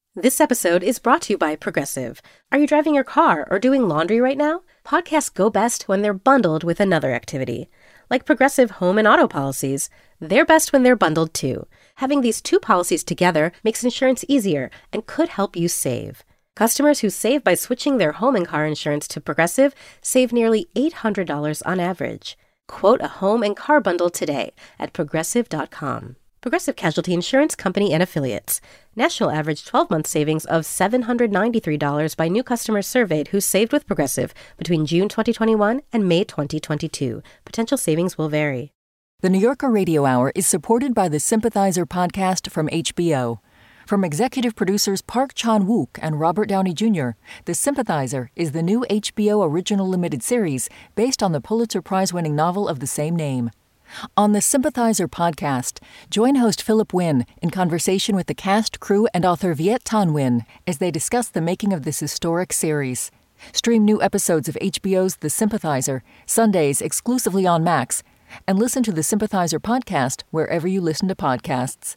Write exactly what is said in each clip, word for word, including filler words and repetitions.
This episode is brought to you by Progressive. Are you driving your car or doing laundry right now? Podcasts go best when they're bundled with another activity. Like Progressive home and auto policies, they're best when they're bundled too. Having these two policies together makes insurance easier and could help you save. Customers who save by switching their home and car insurance to Progressive save nearly eight hundred dollars on average. Quote a home and car bundle today at progressive dot com. Progressive Casualty Insurance Company and Affiliates. National average twelve-month savings of seven hundred ninety-three dollars by new customers surveyed who saved with Progressive between June twenty twenty-one and May twenty twenty-two. Potential savings will vary. The New Yorker Radio Hour is supported by the Sympathizer podcast from H B O. From executive producers Park Chan-wook and Robert Downey Junior, The Sympathizer is the new H B O original limited series based on the Pulitzer Prize-winning novel of the same name. On the Sympathizer podcast, join host Philip Wynn in conversation with the cast, crew, and author Viet Thanh Nguyen as they discuss the making of this historic series. Stream new episodes of H B O's The Sympathizer, Sundays exclusively on Max, and listen to the Sympathizer podcast wherever you listen to podcasts.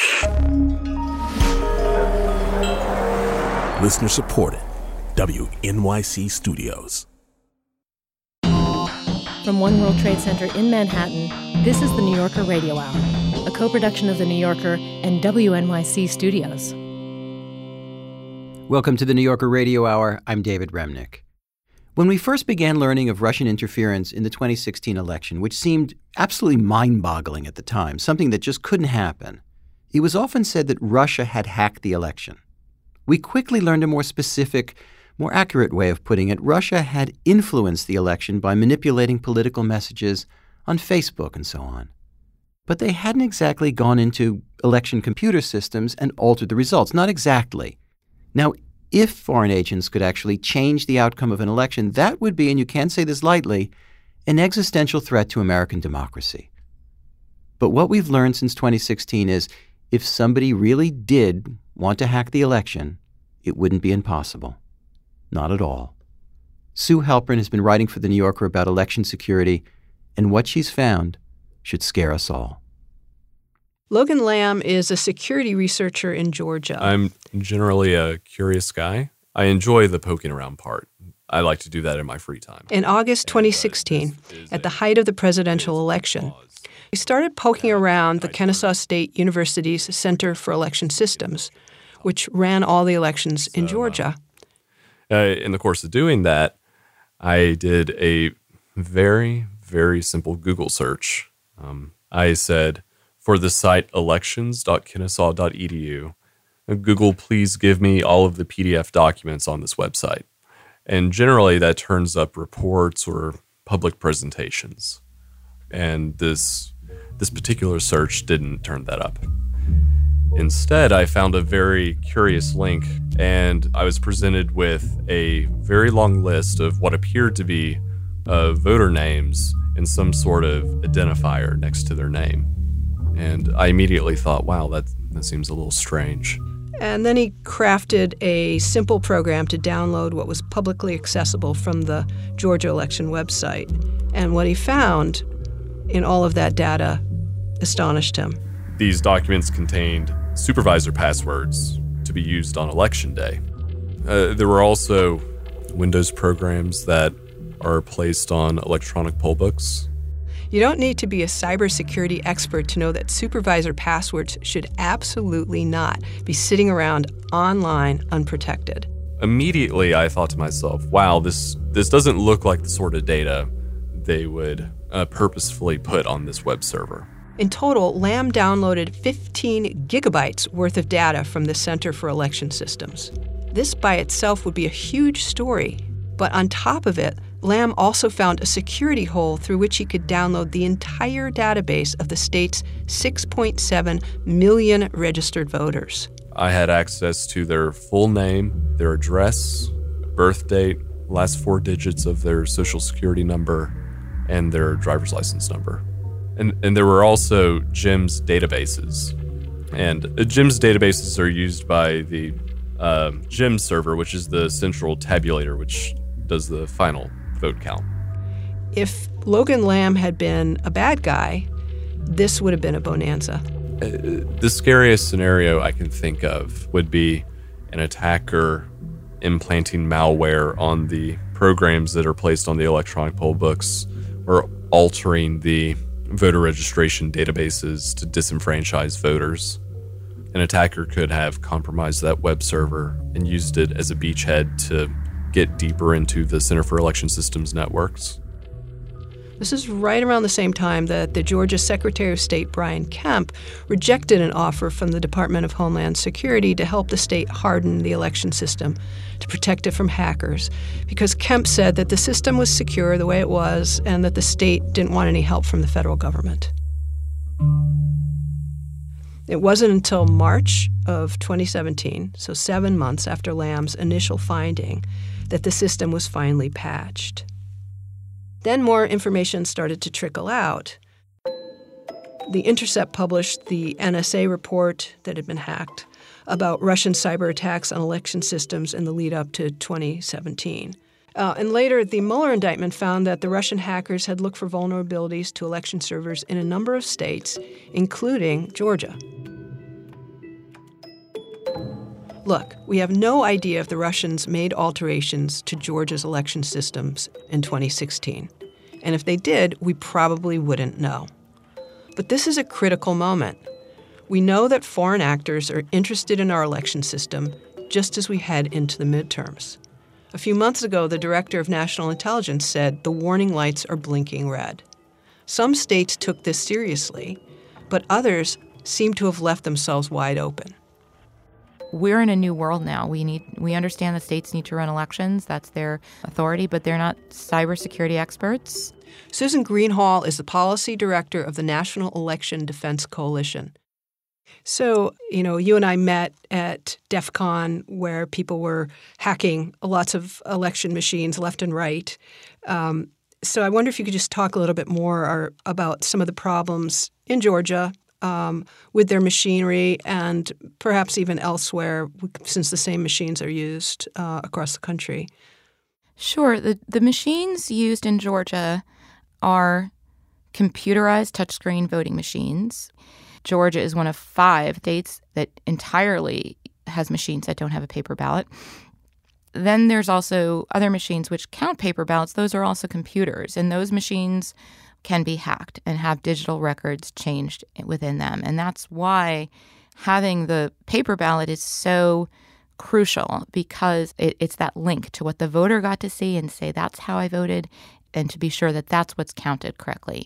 Listener supported. W N Y C Studios. From One World Trade Center in Manhattan, this is the New Yorker Radio Hour, a co-production of The New Yorker and W N Y C Studios. Welcome to the New Yorker Radio Hour. I'm David Remnick. When we first began learning of Russian interference in the twenty sixteen election, which seemed absolutely mind-boggling at the time, something that just couldn't happen, it was often said that Russia had hacked the election. We quickly learned a more specific, more accurate way of putting it. Russia had influenced the election by manipulating political messages on Facebook and so on. But they hadn't exactly gone into election computer systems and altered the results. Not exactly. Now, if foreign agents could actually change the outcome of an election, that would be, and you can't say this lightly, an existential threat to American democracy. But what we've learned since twenty sixteen is if somebody really did want to hack the election, it wouldn't be impossible. Not at all. Sue Halpern has been writing for The New Yorker about election security, and what she's found should scare us all. Logan Lamb is a security researcher in Georgia. I'm generally a curious guy. I enjoy the poking around part. I like to do that in my free time. In August twenty sixteen, at the height of the presidential election, he started poking around the Kennesaw State University's Center for Election Systems, which ran all the elections in Georgia. Uh, in the course of doing that, I did a very, very simple Google search. Um, I said, for the site elections dot kennesaw dot e d u, Google, please give me all of the P D F documents on this website. And generally, that turns up reports or public presentations. And this this particular search didn't turn that up. Instead, I found a very curious link, and I was presented with a very long list of what appeared to be uh, voter names and some sort of identifier next to their name. And I immediately thought, wow, that, that seems a little strange. And then he crafted a simple program to download what was publicly accessible from the Georgia election website. And what he found in all of that data astonished him. These documents contained supervisor passwords to be used on election day. Uh, there were also Windows programs that are placed on electronic poll books. You don't need to be a cybersecurity expert to know that supervisor passwords should absolutely not be sitting around online unprotected. Immediately, I thought to myself, wow, this, this doesn't look like the sort of data they would uh, purposefully put on this web server. In total, Lamb downloaded fifteen gigabytes worth of data from the Center for Election Systems. This by itself would be a huge story, but on top of it, Lamb also found a security hole through which he could download the entire database of the state's six point seven million registered voters. I had access to their full name, their address, birth date, last four digits of their social security number, and their driver's license number. And, and there were also GIMS databases. And uh, GIMS databases are used by the uh, GIMS server, which is the central tabulator, which does the final vote count. If Logan Lamb had been a bad guy, this would have been a bonanza. Uh, the scariest scenario I can think of would be an attacker implanting malware on the programs that are placed on the electronic poll books or altering the voter registration databases to disenfranchise voters. An attacker could have compromised that web server and used it as a beachhead to get deeper into the Center for Election Systems networks. This is right around the same time that the Georgia Secretary of State, Brian Kemp, rejected an offer from the Department of Homeland Security to help the state harden the election system to protect it from hackers, because Kemp said that the system was secure the way it was and that the state didn't want any help from the federal government. It wasn't until March of twenty seventeen, so seven months after Lamb's initial finding, that the system was finally patched. Then more information started to trickle out. The Intercept published the N S A report that had been hacked about Russian cyber attacks on election systems in the lead up to twenty seventeen. Uh, and later, the Mueller indictment found that the Russian hackers had looked for vulnerabilities to election servers in a number of states, including Georgia. Look, we have no idea if the Russians made alterations to Georgia's election systems in twenty sixteen. And if they did, we probably wouldn't know. But this is a critical moment. We know that foreign actors are interested in our election system just as we head into the midterms. A few months ago, the Director of National Intelligence said the warning lights are blinking red. Some states took this seriously, but others seem to have left themselves wide open. We're in a new world now. We need we understand that states need to run elections. That's their authority, but they're not cybersecurity experts. Susan Greenhalgh is the policy director of the National Election Defense Coalition. So, you know, you and I met at DEF CON where people were hacking lots of election machines left and right. Um, so I wonder if you could just talk a little bit more or, about some of the problems in Georgia um, with their machinery and perhaps even elsewhere, since the same machines are used uh, across the country. Sure. The, the machines used in Georgia are computerized touchscreen voting machines. Georgia is one of five states that entirely has machines that don't have a paper ballot. Then there's also other machines which count paper ballots. Those are also computers, and those machines can be hacked and have digital records changed within them. And that's why having the paper ballot is so crucial, because it, it's that link to what the voter got to see and say, that's how I voted, and to be sure that that's what's counted correctly.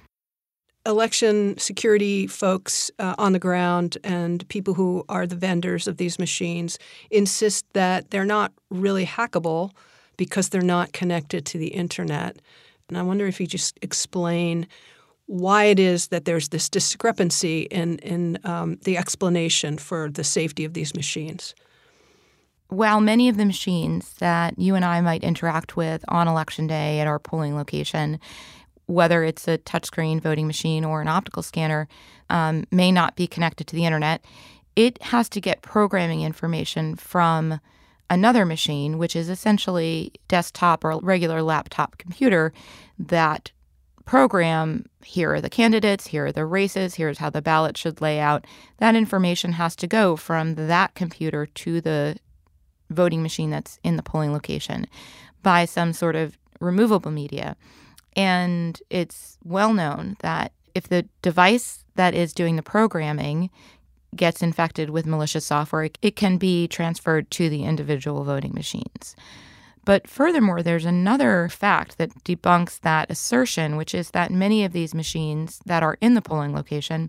Election security folks uh, on the ground and people who are the vendors of these machines insist that they're not really hackable because they're not connected to the internet. And I wonder if you just explain why it is that there's this discrepancy in, in um, the explanation for the safety of these machines. While many of the machines that you and I might interact with on Election Day at our polling location, whether it's a touchscreen voting machine or an optical scanner, um, may not be connected to the internet, it has to get programming information from another machine, which is essentially desktop or regular laptop computer, that program, here are the candidates, here are the races, here's how the ballot should lay out. That information has to go from that computer to the voting machine that's in the polling location by some sort of removable media. And it's well known that if the device that is doing the programming gets infected with malicious software, it can be transferred to the individual voting machines. But furthermore, there's another fact that debunks that assertion, which is that many of these machines that are in the polling location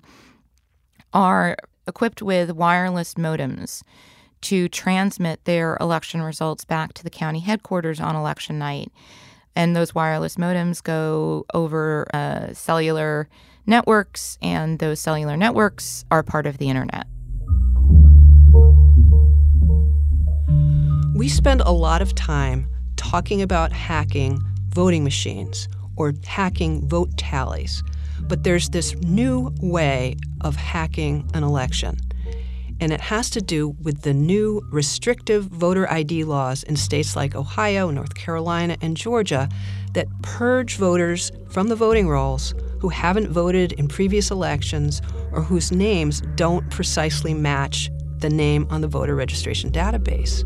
are equipped with wireless modems to transmit their election results back to the county headquarters on election night. And those wireless modems go over uh, cellular networks, and those cellular networks are part of the internet. We spend a lot of time talking about hacking voting machines or hacking vote tallies, but there's this new way of hacking an election. And it has to do with the new restrictive voter I D laws in states like Ohio, North Carolina, and Georgia that purge voters from the voting rolls who haven't voted in previous elections or whose names don't precisely match the name on the voter registration database.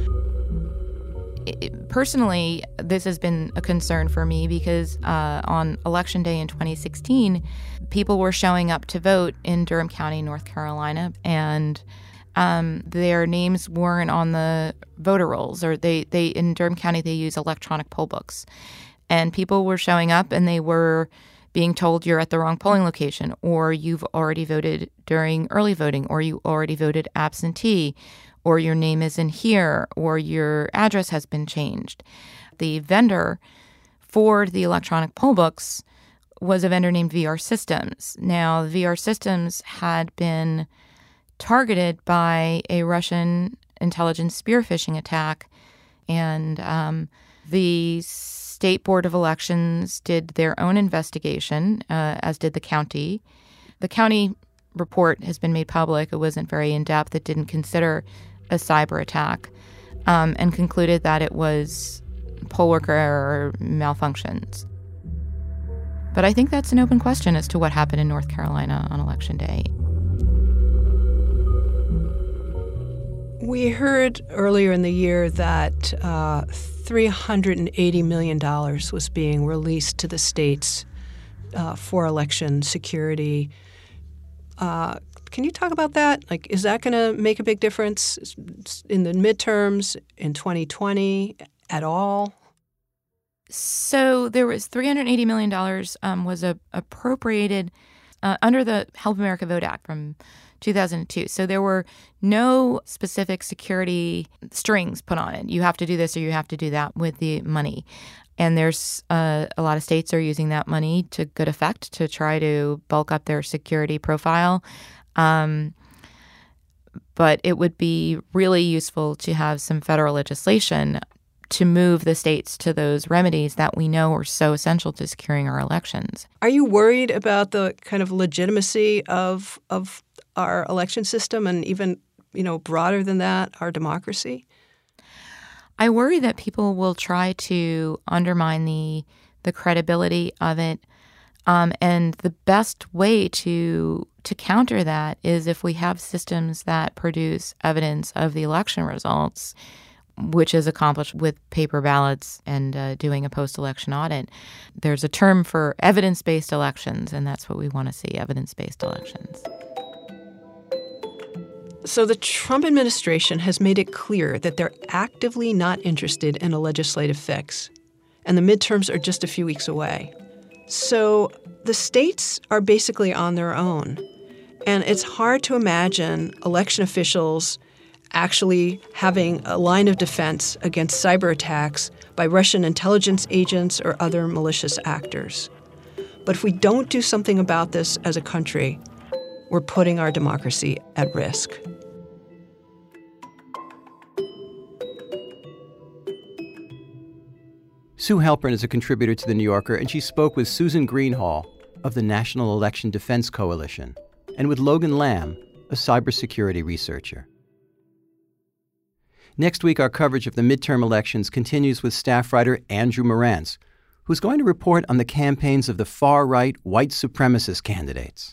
Personally, this has been a concern for me because uh, on Election Day in twenty sixteen, people were showing up to vote in Durham County, North Carolina, and um, their names weren't on the voter rolls, or they, they in Durham County, they use electronic poll books. And people were showing up and they were being told you're at the wrong polling location, or you've already voted during early voting, or you already voted absentee, or your name isn't here, or your address has been changed. The vendor for the electronic poll books was a vendor named V R Systems. Now, V R Systems had been targeted by a Russian intelligence spear phishing attack, and um, the State Board of Elections did their own investigation, uh, as did the county. The county report has been made public. It wasn't very in-depth. It didn't consider a cyber attack, um, and concluded that it was poll worker malfunctions. But I think that's an open question as to what happened in North Carolina on Election Day. We heard earlier in the year that uh, three hundred eighty million dollars was being released to the states uh, for election security. Uh, Can you talk about that? Like, is that going to make a big difference in the midterms in twenty twenty at all? So there was three hundred eighty million dollars um, was a, appropriated uh, under the Help America Vote Act from two thousand two. So there were no specific security strings put on it. You have to do this or you have to do that with the money. And there's uh, a lot of states are using that money to good effect to try to bulk up their security profile. Um, but it would be really useful to have some federal legislation to move the states to those remedies that we know are so essential to securing our elections. Are you worried about the kind of legitimacy of of our election system and even, you know, broader than that, our democracy? I worry that people will try to undermine the the credibility of it. Um, and the best way to to counter that is if we have systems that produce evidence of the election results, which is accomplished with paper ballots and uh, doing a post-election audit. There's a term for evidence-based elections, and that's what we want to see, evidence-based elections. So the Trump administration has made it clear that they're actively not interested in a legislative fix, and the midterms are just a few weeks away. So the states are basically on their own, and it's hard to imagine election officials actually having a line of defense against cyber attacks by Russian intelligence agents or other malicious actors. But if we don't do something about this as a country, we're putting our democracy at risk. Sue Halpern is a contributor to The New Yorker, and she spoke with Susan Greenhalgh of the National Election Defense Coalition and with Logan Lamb, a cybersecurity researcher. Next week, our coverage of the midterm elections continues with staff writer Andrew Marantz, who's going to report on the campaigns of the far-right white supremacist candidates.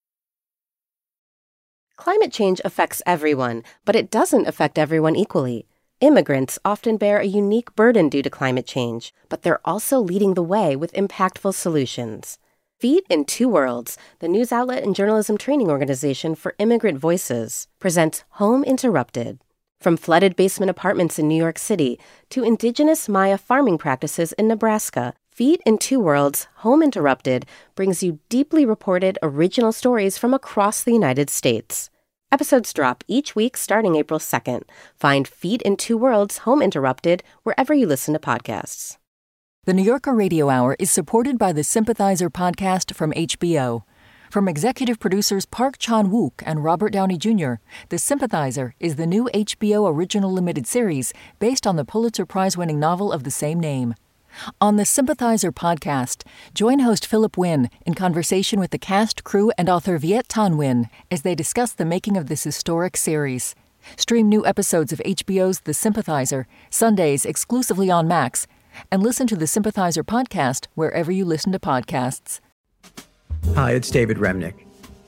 Climate change affects everyone, but it doesn't affect everyone equally. Immigrants often bear a unique burden due to climate change, but they're also leading the way with impactful solutions. Feet in Two Worlds, the news outlet and journalism training organization for immigrant voices, presents Home Interrupted. From flooded basement apartments in New York City to indigenous Maya farming practices in Nebraska, Feet in Two Worlds, Home Interrupted brings you deeply reported original stories from across the United States. Episodes drop each week starting April second. Find Feet in Two Worlds, Home Interrupted wherever you listen to podcasts. The New Yorker Radio Hour is supported by the Sympathizer podcast from H B O. From executive producers Park Chan-wook and Robert Downey Junior, The Sympathizer is the new H B O original limited series based on the Pulitzer Prize-winning novel of the same name. On the Sympathizer podcast, join host Philip Wynn in conversation with the cast, crew, and author Viet Thanh Nguyen as they discuss the making of this historic series. Stream new episodes of H B O's The Sympathizer, Sundays exclusively on Max, and listen to the Sympathizer podcast wherever you listen to podcasts. Hi, it's David Remnick.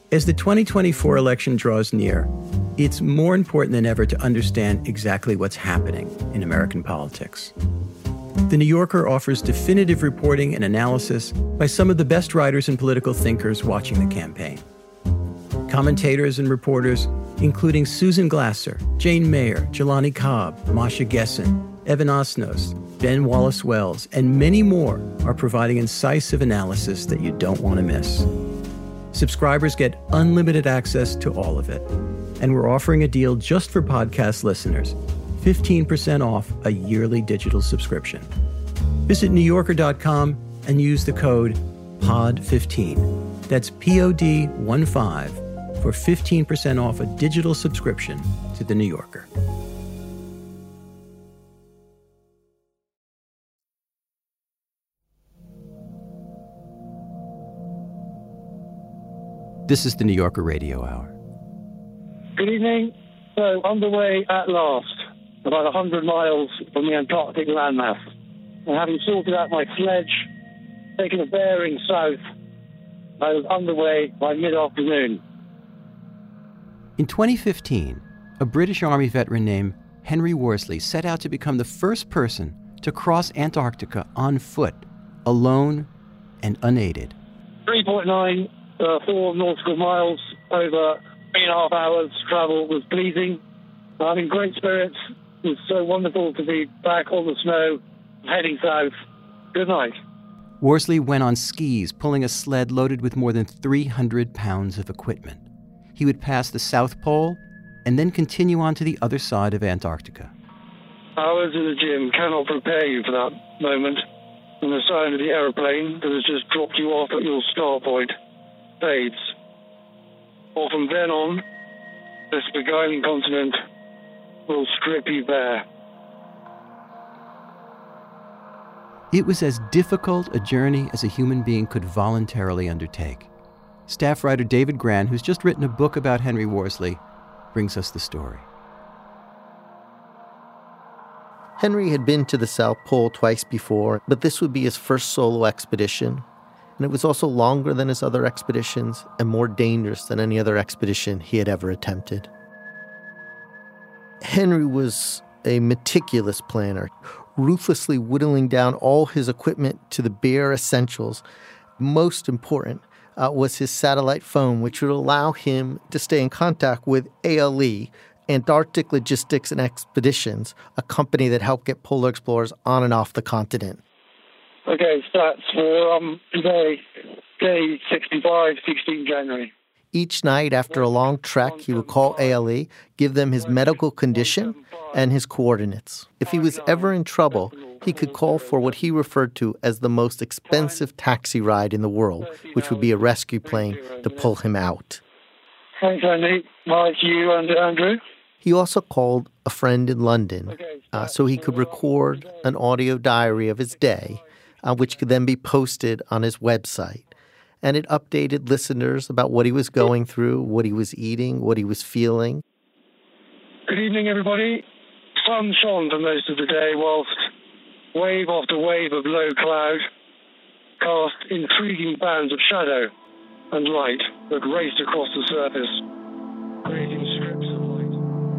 As the twenty twenty-four election draws near, it's more important than ever to understand exactly what's happening in American politics. The New Yorker offers definitive reporting and analysis by some of the best writers and political thinkers watching the campaign. Commentators and reporters, including Susan Glasser, Jane Mayer, Jelani Cobb, Masha Gessen, Evan Osnos, Ben Wallace-Wells, and many more are providing incisive analysis that you don't want to miss. Subscribers get unlimited access to all of it. And we're offering a deal just for podcast listeners, fifteen percent off a yearly digital subscription. Visit New Yorker dot com and use the code P O D fifteen. That's P O D one five for fifteen percent off a digital subscription to The New Yorker. This is the New Yorker Radio Hour. Good evening. So, underway at last, about one hundred miles from the Antarctic landmass. And having sorted out my sledge, taken a bearing south, I was underway by mid-afternoon. In twenty fifteen, a British Army veteran named Henry Worsley set out to become the first person to cross Antarctica on foot, alone and unaided. three point nine uh, four nautical miles over three and a half hours travel was pleasing. I'm in great spirits. It's so wonderful to be back on the snow, heading south. Good night. Worsley went on skis, pulling a sled loaded with more than three hundred pounds of equipment. He would pass the South Pole and then continue on to the other side of Antarctica. Hours in the gym cannot prepare you for that moment. And the sound of the aeroplane that has just dropped you off at your start point fades. Or from then on, this beguiling continent will strip you bare. It was as difficult a journey as a human being could voluntarily undertake. Staff writer David Grann, who's just written a book about Henry Worsley, brings us the story. Henry had been to the South Pole twice before, but this would be his first solo expedition. And it was also longer than his other expeditions and more dangerous than any other expedition he had ever attempted. Henry was a meticulous planner, ruthlessly whittling down all his equipment to the bare essentials. Most important uh, was his satellite phone, which would allow him to stay in contact with A L E, Antarctic Logistics and Expeditions, a company that helped get polar explorers on and off the continent. Okay, stats for um, today, day sixty-five, sixteen January. Each night after a long trek, he would call A L E, give them his medical condition and his coordinates. If he was ever in trouble, he could call for what he referred to as the most expensive taxi ride in the world, which would be a rescue plane to pull him out. Thanks, Andy. Hi to you and Andrew. He also called a friend in London uh, so he could record an audio diary of his day, uh, which could then be posted on his website. And it updated listeners about what he was going through, what he was eating, what he was feeling. Good evening, everybody. Sun shone for most of the day, whilst wave after wave of low cloud cast intriguing bands of shadow and light that raced across the surface, creating strips of light.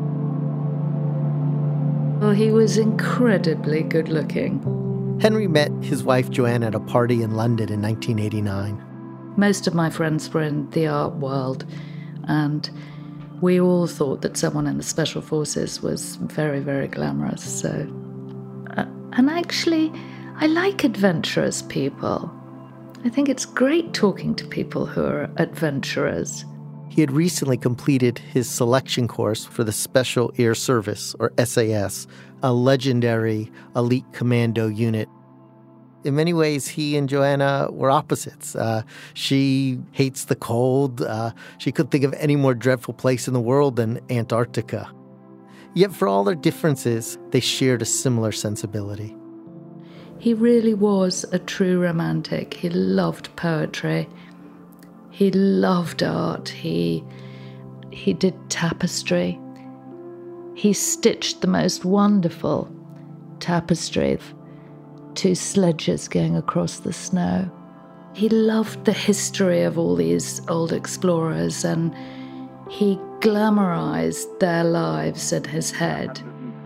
Well, he was incredibly good looking. Henry met his wife Joanna at a party in London in nineteen eighty-nine. Most of my friends were in the art world, and we all thought that someone in the Special Forces was very, very glamorous. So, uh, and actually, I like adventurous people. I think it's great talking to people who are adventurers. He had recently completed his selection course for the Special Air Service, or S A S, a legendary elite commando unit. In many ways, he and Joanna were opposites. Uh, she hates the cold. Uh, she couldn't think of any more dreadful place in the world than Antarctica. Yet for all their differences, they shared a similar sensibility. He really was a true romantic. He loved poetry. He loved art. He, he did tapestry. He stitched the most wonderful tapestry of two sledges going across the snow. He loved the history of all these old explorers, and he glamorized their lives in his head.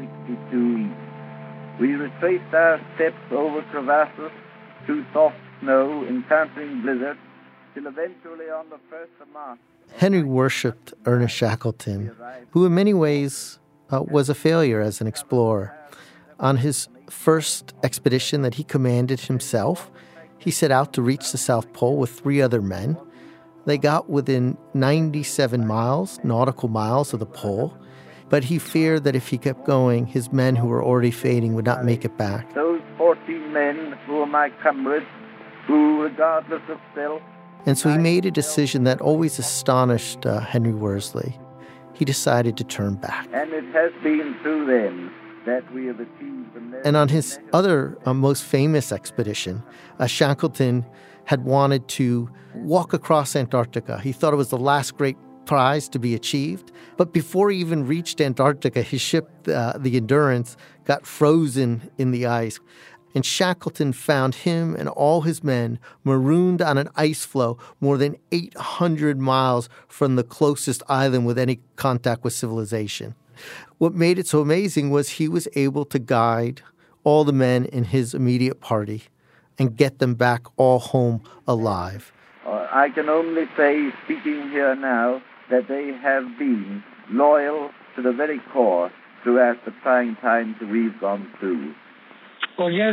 We retraced our steps over crevasses, through soft snow, encountering blizzards, till eventually on the first of March. Henry worshipped Ernest Shackleton, who in many ways uh, was a failure as an explorer. On his first expedition that he commanded himself, he set out to reach the South Pole with three other men. They got within ninety-seven miles, nautical miles of the pole, but he feared that if he kept going, his men who were already fading would not make it back. Those fourteen men who were my comrades, who, regardless of self... And so he made a decision that always astonished uh, Henry Worsley. He decided to turn back. And it has been through them that we have achieved the... And on his other uh, most famous expedition, uh, Shackleton had wanted to walk across Antarctica. He thought it was the last great prize to be achieved. But before he even reached Antarctica, his ship, uh, the Endurance, got frozen in the ice. And Shackleton found him and all his men marooned on an ice floe more than eight hundred miles from the closest island with any contact with civilization. What made it so amazing was he was able to guide all the men in his immediate party and get them back all home alive. Uh, I can only say, speaking here now, that they have been loyal to the very core throughout the trying times that we've gone through. Well, yes,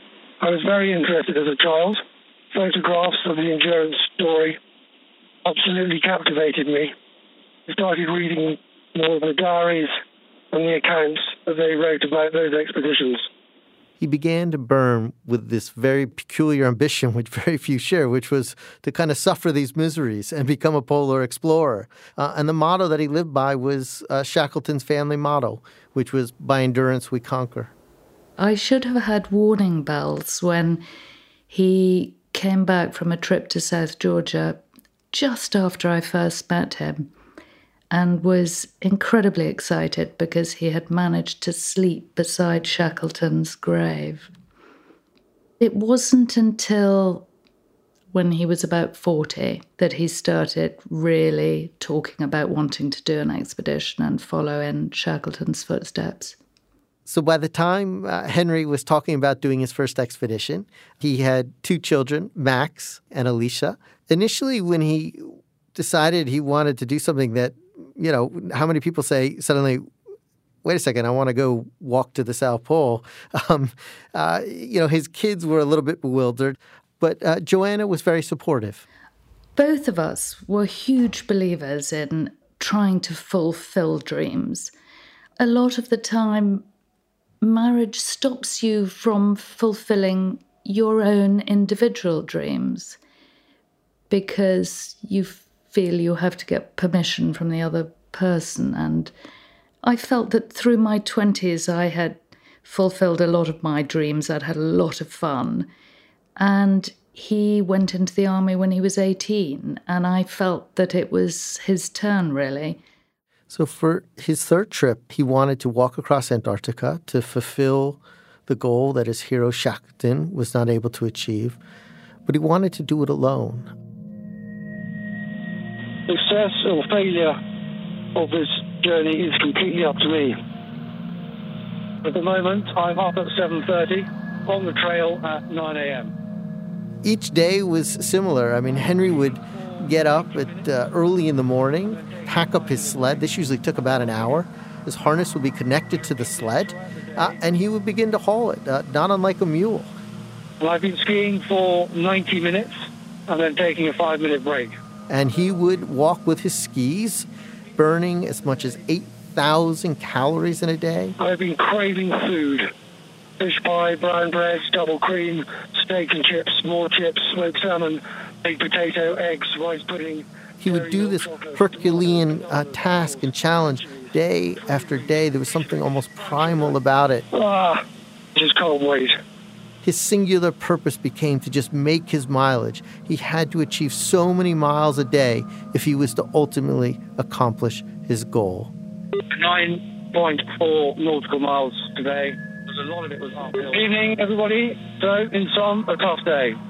I was very interested as a child. Photographs of the Endurance story absolutely captivated me. I started reading more of the diaries and the accounts that they wrote about those expeditions. He began to burn with this very peculiar ambition, which very few share, which was to kind of suffer these miseries and become a polar explorer. Uh, and the motto that he lived by was uh, Shackleton's family motto, which was, "By endurance we conquer." I should have had warning bells when he came back from a trip to South Georgia just after I first met him, and was incredibly excited because he had managed to sleep beside Shackleton's grave. It wasn't until when he was about forty that he started really talking about wanting to do an expedition and follow in Shackleton's footsteps. So by the time uh, Henry was talking about doing his first expedition, he had two children, Max and Alicia. Initially, when he decided he wanted to do something that, you know, how many people say suddenly, wait a second, I want to go walk to the South Pole. Um, uh, you know, his kids were a little bit bewildered, but uh, Joanna was very supportive. Both of us were huge believers in trying to fulfill dreams. A lot of the time, marriage stops you from fulfilling your own individual dreams because you feel you have to get permission from the other person. And I felt that through my twenties, I had fulfilled a lot of my dreams. I'd had a lot of fun. And he went into the army when he was eighteen, and I felt that it was his turn, really. So for his third trip, he wanted to walk across Antarctica to fulfill the goal that his hero Shackleton was not able to achieve, but he wanted to do it alone. Success or failure of this journey is completely up to me. At the moment, I'm up at seven thirty, on the trail at nine a.m. Each day was similar. I mean, Henry would get up at uh, early in the morning, pack up his sled. This usually took about an hour. His harness would be connected to the sled, uh, and he would begin to haul it, uh, not unlike a mule. Well, I've been skiing for ninety minutes and then taking a five-minute break. And he would walk with his skis, burning as much as eight thousand calories in a day. I've been craving food. Fish pie, brown bread, double cream, steak and chips, more chips, smoked salmon, baked potato, eggs, rice pudding. He would do this Herculean uh, task and challenge day after day. There was something almost primal about it. Ah, just can't wait. His singular purpose became to just make his mileage. He had to achieve so many miles a day if he was to ultimately accomplish his goal. nine point four nautical miles today. A lot of it was uphill. Evening, everybody. So, in sum, a tough day.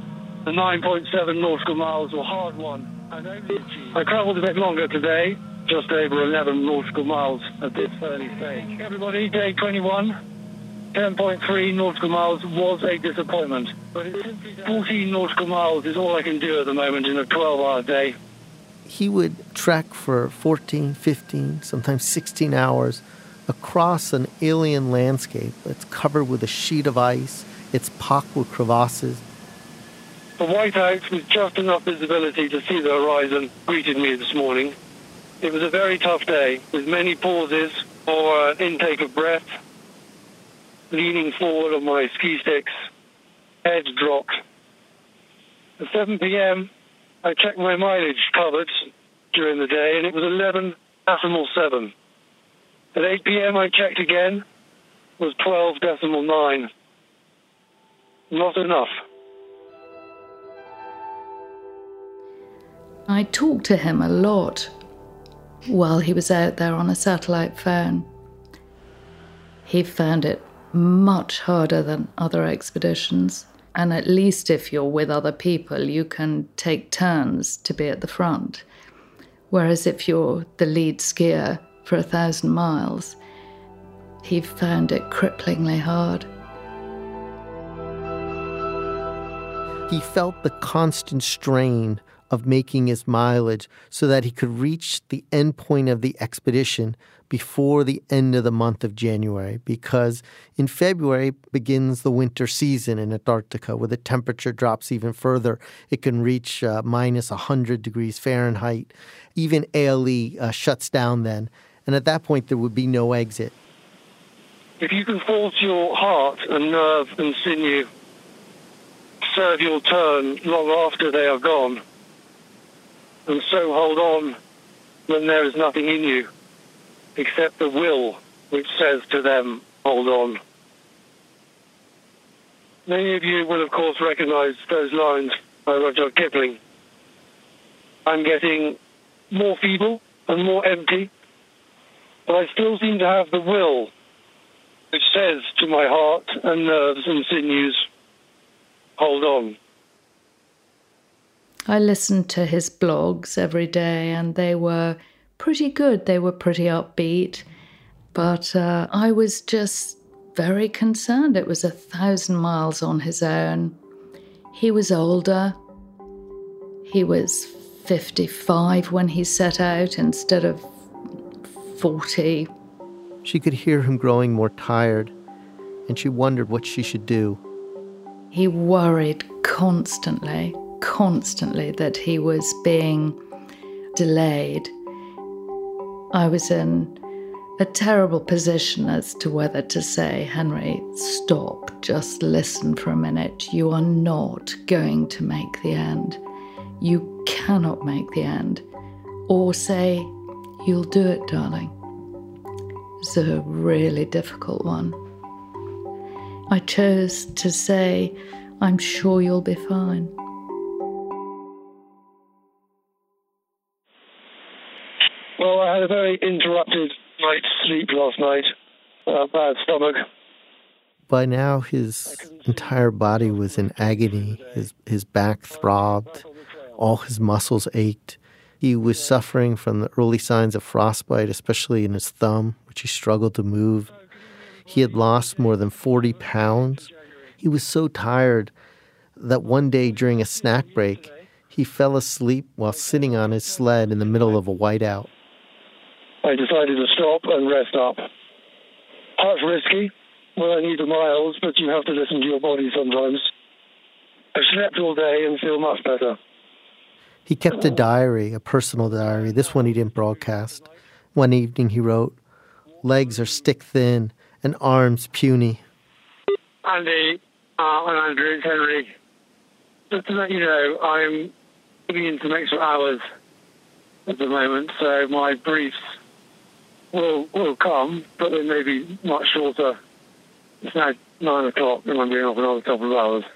The nine point seven nautical miles were hard won. And only I travelled a bit longer today, just over eleven nautical miles at this early stage. Everybody, day twenty-one, ten point three nautical miles was a disappointment. But it's simply fourteen nautical miles is all I can do at the moment in a twelve-hour day. He would trek for fourteen, fifteen, sometimes sixteen hours across an alien landscape that's covered with a sheet of ice. It's pocked with crevasses. The whiteout with just enough visibility to see the horizon greeted me this morning. It was a very tough day, with many pauses for an intake of breath, leaning forward on my ski sticks, head dropped. At seven p.m., I checked my mileage covered during the day, and it was eleven decimal seven. At eight p.m., I checked again, it was twelve decimal nine. Not enough. I talked to him a lot while he was out there on a satellite phone. He found it much harder than other expeditions, and at least if you're with other people, you can take turns to be at the front. Whereas if you're the lead skier for a thousand miles, he found it cripplingly hard. He felt the constant strain of making his mileage so that he could reach the end point of the expedition before the end of the month of January, because in February begins the winter season in Antarctica, where the temperature drops even further. It can reach uh, minus one hundred degrees Fahrenheit. Even A L E uh, shuts down then, and at that point there would be no exit. If you can force your heart and nerve and sinew serve your turn long after they are gone, and so hold on when there is nothing in you except the will which says to them, hold on. Many of you will, of course, recognize those lines by Rudyard Kipling. I'm getting more feeble and more empty, but I still seem to have the will which says to my heart and nerves and sinews, hold on. I listened to his blogs every day, and they were pretty good. They were pretty upbeat. But uh, I was just very concerned. It was a thousand miles on his own. He was older. He was fifty-five when he set out instead of forty. She could hear him growing more tired, and she wondered what she should do. He worried constantly. constantly that he was being delayed. I was in a terrible position as to whether to say, Henry, stop, just listen for a minute. You are not going to make the end. You cannot make the end. Or say, you'll do it, darling. It's a really difficult one. I chose to say, I'm sure you'll be fine. Well, I had a very interrupted night's sleep last night. A bad stomach. By now, his entire body was in agony. His, his back throbbed. All his muscles ached. He was suffering from the early signs of frostbite, especially in his thumb, which he struggled to move. He had lost more than forty pounds. He was so tired that one day during a snack break, he fell asleep while sitting on his sled in the middle of a whiteout. I decided to stop and rest up. That's risky. Well, I need the miles, but you have to listen to your body sometimes. I slept all day and feel much better. He kept a diary, a personal diary. This one he didn't broadcast. One evening he wrote, legs are stick-thin and arms puny. Andy, uh, and Andrew, it's Henry. Just to let you know, I'm putting in some extra hours at the moment, so my briefs will will come, but they may be much shorter. It's now nine o'clock, and I'm being off another couple of hours.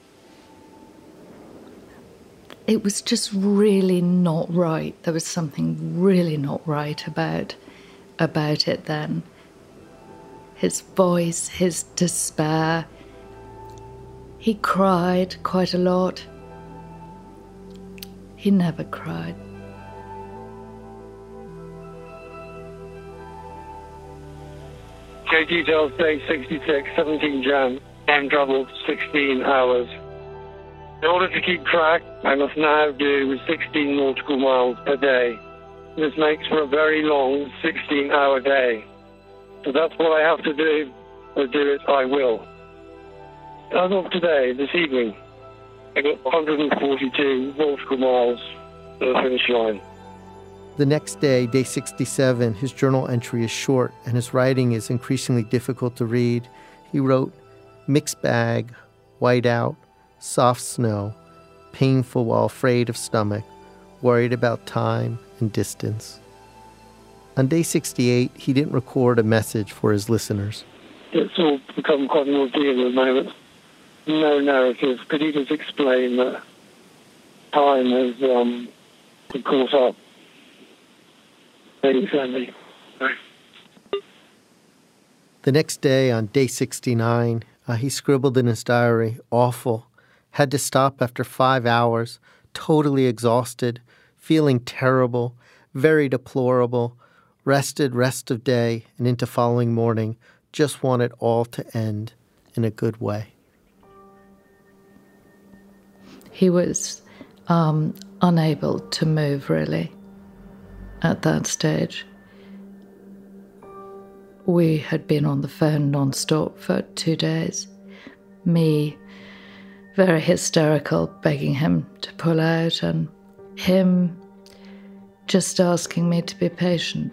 It was just really not right. There was something really not right about about it then. His voice, his despair. He cried quite a lot. he never cried. Okay, details, day sixty-six, seventeen Jan. Time traveled sixteen hours. In order to keep track, I must now do sixteen nautical miles per day. This makes for a very long sixteen-hour day. So that's what I have to do, but do it I will. As of today, this evening, I got one hundred forty-two nautical miles to the finish line. The next day, day sixty-seven, his journal entry is short and his writing is increasingly difficult to read. He wrote, "Mixed bag, white out, soft snow, painful while afraid of stomach, worried about time and distance." On day sixty-eight, he didn't record a message for his listeners. It's all become quite an ordeal at the moment. No narrative. Could you just explain that time has um, caught up? Thanks, Andy. Bye. The next day, on day sixty-nine, uh, he scribbled in his diary, "Awful. Had to stop after five hours, totally exhausted, feeling terrible, very deplorable, rested rest of day and into following morning, just want it all to end in a good way." He was um, unable to move, really, at that stage. We had been on the phone non-stop for two days. Me, very hysterical, begging him to pull out, and him just asking me to be patient.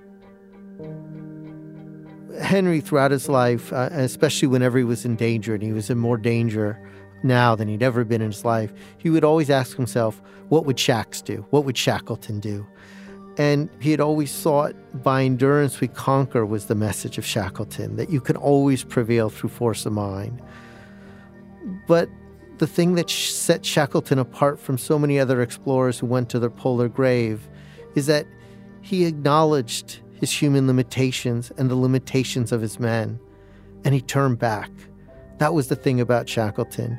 Henry, throughout his life, uh, especially whenever he was in danger, and he was in more danger now than he'd ever been in his life, he would always ask himself, what would Shax do? What would Shackleton do? And he had always thought, by endurance we conquer was the message of Shackleton, that you can always prevail through force of mind. But the thing that set Shackleton apart from so many other explorers who went to their polar grave is that he acknowledged his human limitations and the limitations of his men, and he turned back. That was the thing about Shackleton.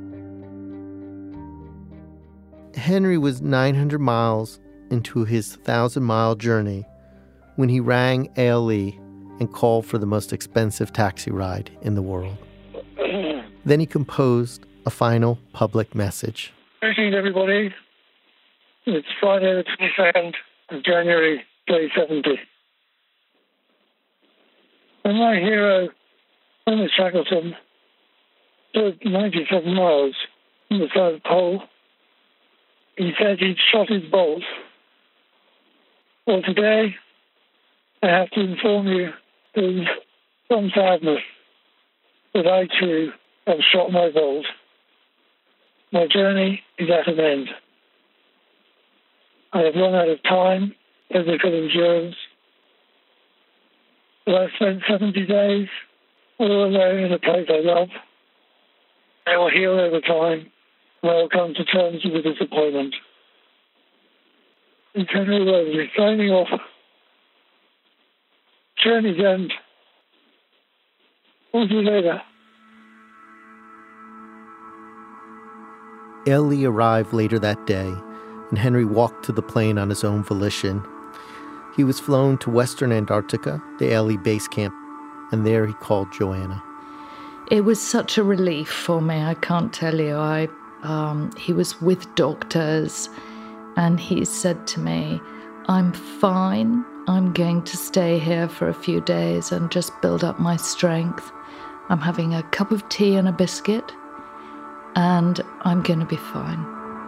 Henry was nine hundred miles into his thousand-mile journey when he rang A L E and called for the most expensive taxi ride in the world. Then he composed a final public message. Greetings, everybody. It's Friday the twenty-second of January, day seventy. When my hero, Ernest Shackleton, stood ninety-seven miles from the South Pole, he said he'd shot his bolt. Well, today, I have to inform you with some sadness that I too have shot my bolt. My journey is at an end. I have run out of time, physical endurance. But I've spent seventy days all alone in a place I love. I will heal over time, and I will come to terms with the disappointment. It's Henry Rosie, signing off. Journey's end. We'll see you later. A L E arrived later that day, and Henry walked to the plane on his own volition. He was flown to Western Antarctica, the A L E base camp, and there he called Joanna. It was such a relief for me, I can't tell you. I, um, he was with doctors, and he said to me, "I'm fine. I'm going to stay here for a few days and just build up my strength. I'm having a cup of tea and a biscuit, and I'm going to be fine."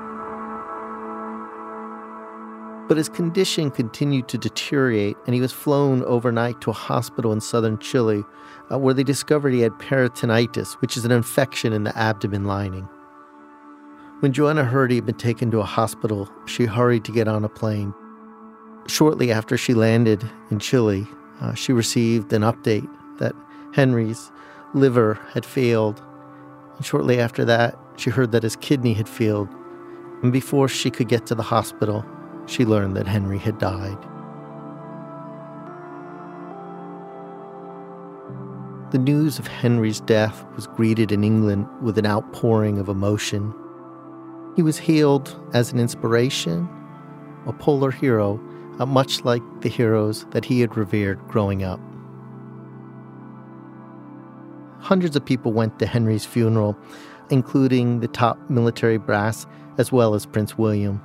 But his condition continued to deteriorate, and he was flown overnight to a hospital in southern Chile, uh, where they discovered he had peritonitis, which is an infection in the abdomen lining. When Joanna heard he had been taken to a hospital, she hurried to get on a plane. Shortly after she landed in Chile, uh, she received an update that Henry's liver had failed. And shortly after that, she heard that his kidney had failed. And before she could get to the hospital, she learned that Henry had died. The news of Henry's death was greeted in England with an outpouring of emotion. He was hailed as an inspiration, a polar hero, uh, much like the heroes that he had revered growing up. Hundreds of people went to Henry's funeral, including the top military brass, as well as Prince William.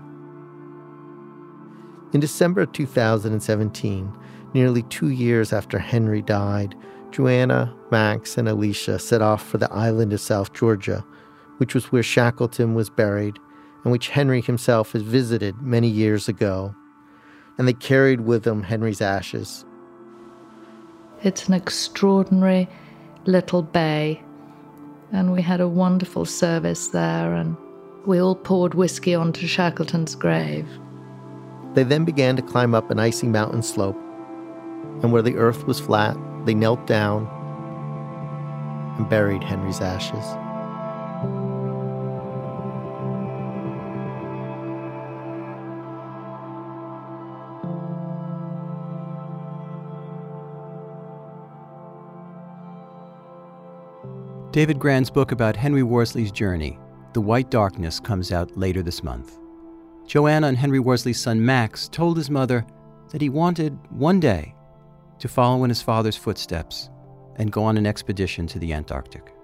In December of two thousand seventeen, nearly two years after Henry died, Joanna, Max, and Alicia set off for the island of South Georgia, which was where Shackleton was buried and which Henry himself had visited many years ago. And they carried with them Henry's ashes. It's an extraordinary little bay, and we had a wonderful service there, and we all poured whiskey onto Shackleton's grave. They then began to climb up an icy mountain slope, and where the earth was flat, they knelt down and buried Henry's ashes. David Grann's book about Henry Worsley's journey, The White Darkness, comes out later this month. Joanna and Henry Worsley's son Max told his mother that he wanted one day to follow in his father's footsteps and go on an expedition to the Antarctic.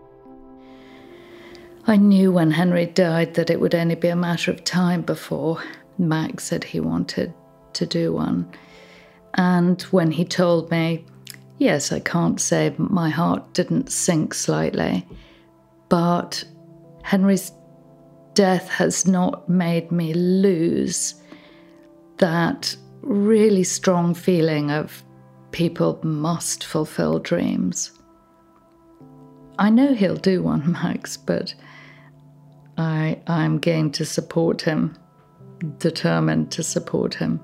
I knew when Henry died that it would only be a matter of time before Max said he wanted to do one. And when he told me, yes, I can't say my heart didn't sink slightly, but Henry's death has not made me lose that really strong feeling of people must fulfill dreams. I know he'll do one, Max, but I, I'm going to support him, determined to support him.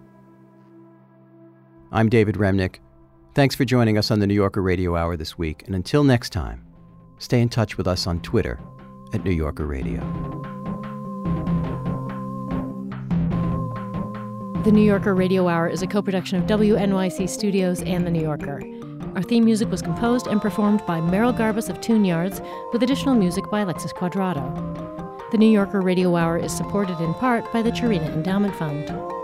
I'm David Remnick. Thanks for joining us on the New Yorker Radio Hour this week, and until next time, stay in touch with us on Twitter at New Yorker Radio. The New Yorker Radio Hour is a co-production of W N Y C Studios and The New Yorker. Our theme music was composed and performed by Merrill Garbus of Tune Yards, with additional music by Alexis Quadrado. The New Yorker Radio Hour is supported in part by the Cherena Endowment Fund.